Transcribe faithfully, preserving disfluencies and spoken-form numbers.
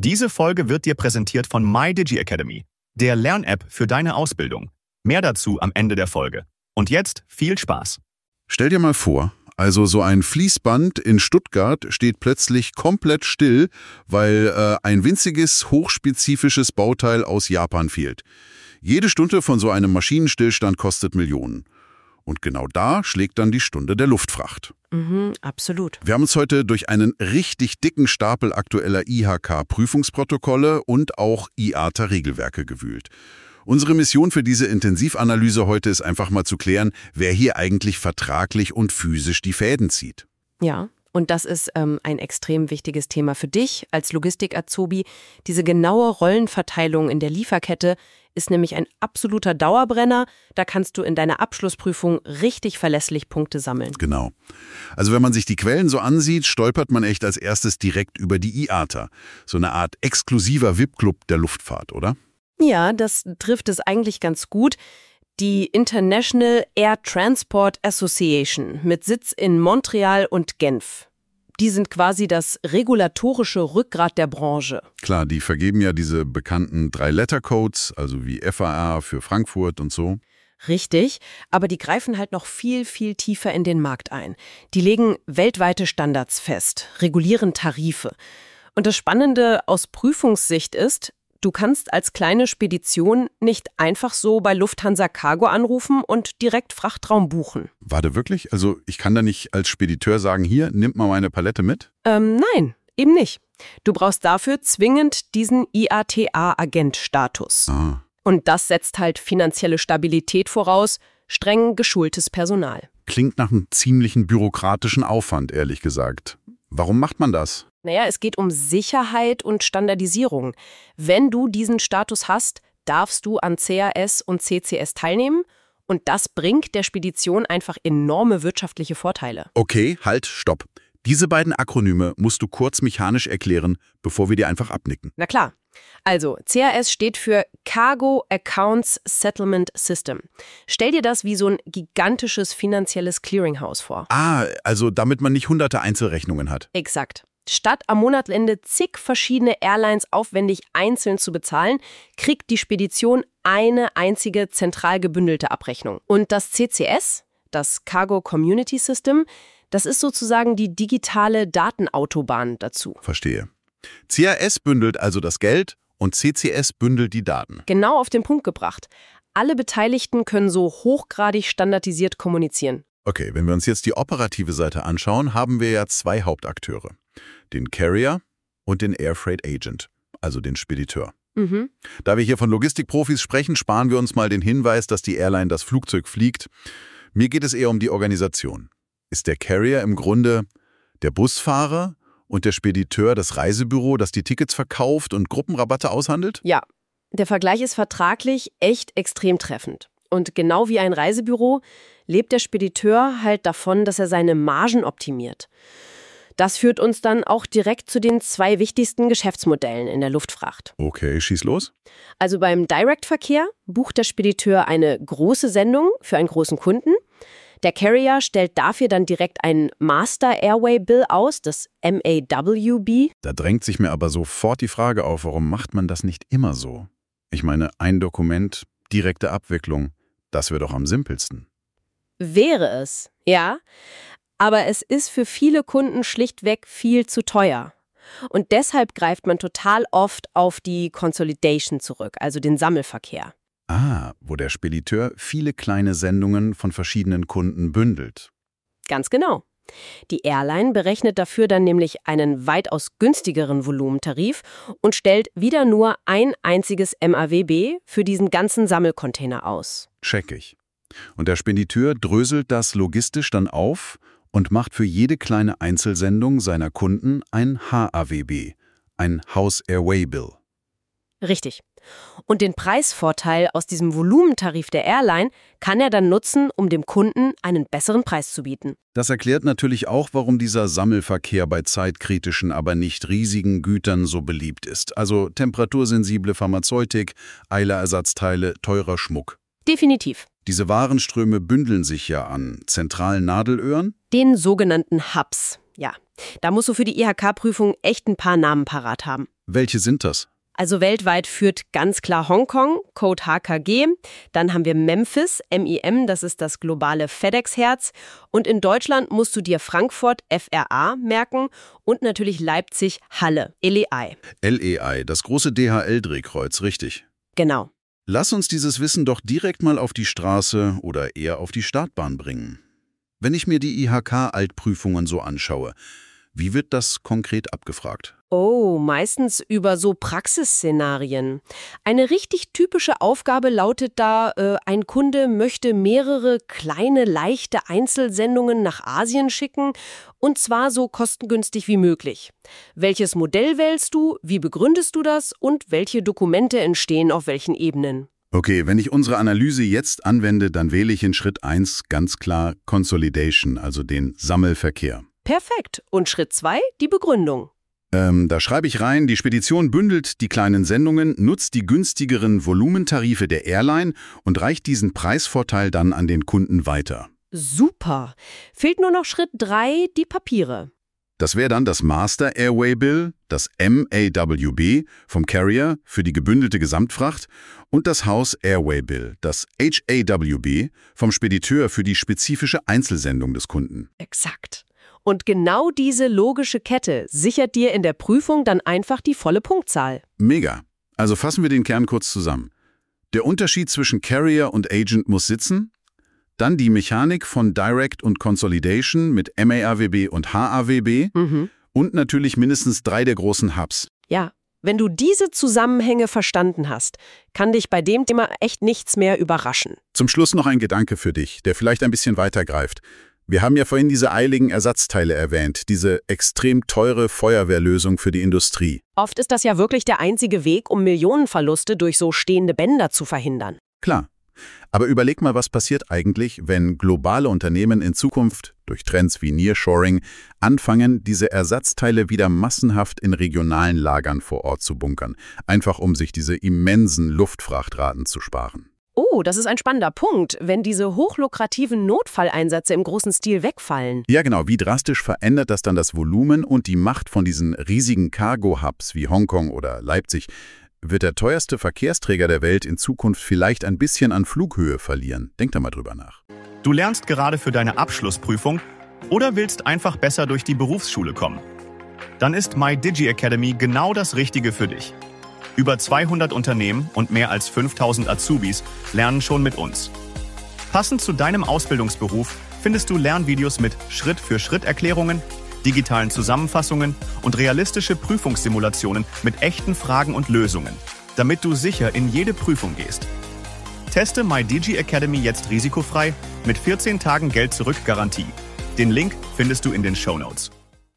Diese Folge wird dir präsentiert von MyDigi Academy, der Lern-App für deine Ausbildung. Mehr dazu am Ende der Folge. Und jetzt viel Spaß. Stell dir mal vor, also so ein Fließband in Stuttgart steht plötzlich komplett still, weil äh, ein winziges, hochspezifisches Bauteil aus Japan fehlt. Jede Stunde von so einem Maschinenstillstand kostet Millionen. Und genau da schlägt dann die Stunde der Luftfracht. Mhm, absolut. Wir haben uns heute durch einen richtig dicken Stapel aktueller I H K-Prüfungsprotokolle und auch I A T A-Regelwerke gewühlt. Unsere Mission für diese Intensivanalyse heute ist einfach mal zu klären, wer hier eigentlich vertraglich und physisch die Fäden zieht. Ja, und das ist ähm, ein extrem wichtiges Thema für dich als Logistik-Azubi. Diese genaue Rollenverteilung in der Lieferkette ist nämlich ein absoluter Dauerbrenner. Da kannst du in deiner Abschlussprüfung richtig verlässlich Punkte sammeln. Genau. Also wenn man sich die Quellen so ansieht, stolpert man echt als erstes direkt über die I A T A. So eine Art exklusiver V I P-Club der Luftfahrt, oder? Ja, das trifft es eigentlich ganz gut. Die International Air Transport Association mit Sitz in Montreal und Genf. Die sind quasi das regulatorische Rückgrat der Branche. Klar, die vergeben ja diese bekannten Drei-Letter-Codes, also wie F A A für Frankfurt und so. Richtig, aber die greifen halt noch viel, viel tiefer in den Markt ein. Die legen weltweite Standards fest, regulieren Tarife. Und das Spannende aus Prüfungssicht ist, du kannst als kleine Spedition nicht einfach so bei Lufthansa Cargo anrufen und direkt Frachtraum buchen. Warte, wirklich? Also ich kann da nicht als Spediteur sagen, hier, nimm mal meine Palette mit? Ähm, nein, eben nicht. Du brauchst dafür zwingend diesen I A T A-Agent-Status. Ah. Und das setzt halt finanzielle Stabilität voraus, streng geschultes Personal. Klingt nach einem ziemlichen bürokratischen Aufwand, ehrlich gesagt. Warum macht man das? Naja, es geht um Sicherheit und Standardisierung. Wenn du diesen Status hast, darfst du an C A S und C C S teilnehmen und das bringt der Spedition einfach enorme wirtschaftliche Vorteile. Okay, halt, stopp. Diese beiden Akronyme musst du kurz mechanisch erklären, bevor wir dir einfach abnicken. Na klar. Also, C A S steht für Cargo Accounts Settlement System. Stell dir das wie so ein gigantisches finanzielles Clearinghouse vor. Ah, also damit man nicht hunderte Einzelrechnungen hat. Exakt. Statt am Monatsende zig verschiedene Airlines aufwendig einzeln zu bezahlen, kriegt die Spedition eine einzige zentral gebündelte Abrechnung. Und das C C S, das Cargo Community System, das ist sozusagen die digitale Datenautobahn dazu. Verstehe. C A S bündelt also das Geld und C C S bündelt die Daten. Genau auf den Punkt gebracht. Alle Beteiligten können so hochgradig standardisiert kommunizieren. Okay, wenn wir uns jetzt die operative Seite anschauen, haben wir ja zwei Hauptakteure. Den Carrier und den Air Freight Agent, also den Spediteur. Mhm. Da wir hier von Logistikprofis sprechen, sparen wir uns mal den Hinweis, dass die Airline das Flugzeug fliegt. Mir geht es eher um die Organisation. Ist der Carrier im Grunde der Busfahrer und der Spediteur das Reisebüro, das die Tickets verkauft und Gruppenrabatte aushandelt? Ja, der Vergleich ist vertraglich echt extrem treffend. Und genau wie ein Reisebüro lebt der Spediteur halt davon, dass er seine Margen optimiert. Das führt uns dann auch direkt zu den zwei wichtigsten Geschäftsmodellen in der Luftfracht. Okay, schieß los. Also beim Direct-Verkehr bucht der Spediteur eine große Sendung für einen großen Kunden. Der Carrier stellt dafür dann direkt einen Master Airway Bill aus, das M A W B. Da drängt sich mir aber sofort die Frage auf, warum macht man das nicht immer so? Ich meine, ein Dokument, direkte Abwicklung, das wäre doch am simpelsten. Wäre es, ja. Aber es ist für viele Kunden schlichtweg viel zu teuer. Und deshalb greift man total oft auf die Consolidation zurück, also den Sammelverkehr. Ah, wo der Spediteur viele kleine Sendungen von verschiedenen Kunden bündelt. Ganz genau. Die Airline berechnet dafür dann nämlich einen weitaus günstigeren Volumentarif und stellt wieder nur ein einziges M A W B für diesen ganzen Sammelcontainer aus. Check ich. Und der Spediteur dröselt das logistisch dann auf und macht für jede kleine Einzelsendung seiner Kunden ein H A W B, ein House Airway Bill. Richtig. Und den Preisvorteil aus diesem Volumentarif der Airline kann er dann nutzen, um dem Kunden einen besseren Preis zu bieten. Das erklärt natürlich auch, warum dieser Sammelverkehr bei zeitkritischen, aber nicht riesigen Gütern so beliebt ist. Also temperatursensible Pharmazeutik, Eilerersatzteile, teurer Schmuck. Definitiv. Diese Warenströme bündeln sich ja an zentralen Nadelöhren, Den sogenannten Hubs. ja. Da musst du für die I H K-Prüfung echt ein paar Namen parat haben. Welche sind das? Also weltweit führt ganz klar Hongkong, Code H K G. Dann haben wir Memphis, M I M, das ist das globale FedEx-Herz. Und in Deutschland musst du dir Frankfurt, F R A, merken. Und natürlich Leipzig, Halle, L E I. L E I, das große D H L-Drehkreuz, richtig. Genau. Lass uns dieses Wissen doch direkt mal auf die Straße oder eher auf die Startbahn bringen. Wenn ich mir die I H K-Altprüfungen so anschaue, wie wird das konkret abgefragt? Oh, meistens über so Praxisszenarien. Eine richtig typische Aufgabe lautet da, äh, ein Kunde möchte mehrere kleine, leichte Einzelsendungen nach Asien schicken, und zwar so kostengünstig wie möglich. Welches Modell wählst du, wie begründest du das und welche Dokumente entstehen auf welchen Ebenen? Okay, wenn ich unsere Analyse jetzt anwende, dann wähle ich in Schritt eins ganz klar Consolidation, also den Sammelverkehr. Perfekt. Und Schritt zwei, die Begründung. Ähm, da schreibe ich rein, die Spedition bündelt die kleinen Sendungen, nutzt die günstigeren Volumentarife der Airline und reicht diesen Preisvorteil dann an den Kunden weiter. Super. Fehlt nur noch Schritt drei, die Papiere. Das wäre dann das Master Airway Bill, das M A W B vom Carrier für die gebündelte Gesamtfracht und das House Airway Bill, das H A W B vom Spediteur für die spezifische Einzelsendung des Kunden. Exakt. Und genau diese logische Kette sichert dir in der Prüfung dann einfach die volle Punktzahl. Mega. Also fassen wir den Kern kurz zusammen. Der Unterschied zwischen Carrier und Agent muss sitzen. Dann die Mechanik von Direct und Consolidation mit M A W B und H A W B. Mhm. Und natürlich mindestens drei der großen Hubs. Ja, wenn du diese Zusammenhänge verstanden hast, kann dich bei dem Thema echt nichts mehr überraschen. Zum Schluss noch ein Gedanke für dich, der vielleicht ein bisschen weitergreift. Wir haben ja vorhin diese eiligen Ersatzteile erwähnt, diese extrem teure Feuerwehrlösung für die Industrie. Oft ist das ja wirklich der einzige Weg, um Millionenverluste durch so stehende Bänder zu verhindern. Klar. Aber überleg mal, was passiert eigentlich, wenn globale Unternehmen in Zukunft, durch Trends wie Nearshoring, anfangen, diese Ersatzteile wieder massenhaft in regionalen Lagern vor Ort zu bunkern, einfach um sich diese immensen Luftfrachtraten zu sparen. Oh, das ist ein spannender Punkt, wenn diese hochlukrativen Notfalleinsätze im großen Stil wegfallen. Ja genau, wie drastisch verändert das dann das Volumen und die Macht von diesen riesigen Cargo-Hubs wie Hongkong oder Leipzig? Wird der teuerste Verkehrsträger der Welt in Zukunft vielleicht ein bisschen an Flughöhe verlieren? Denk da mal drüber nach. Du lernst gerade für deine Abschlussprüfung oder willst einfach besser durch die Berufsschule kommen? Dann ist MyDigi Academy genau das Richtige für dich. Über zweihundert Unternehmen und mehr als fünftausend Azubis lernen schon mit uns. Passend zu deinem Ausbildungsberuf findest du Lernvideos mit Schritt-für-Schritt-Erklärungen, digitalen Zusammenfassungen und realistische Prüfungssimulationen mit echten Fragen und Lösungen, damit du sicher in jede Prüfung gehst. Teste MyDigi Academy jetzt risikofrei mit vierzehn Tagen Geld-Zurück-Garantie. Den Link findest du in den Shownotes.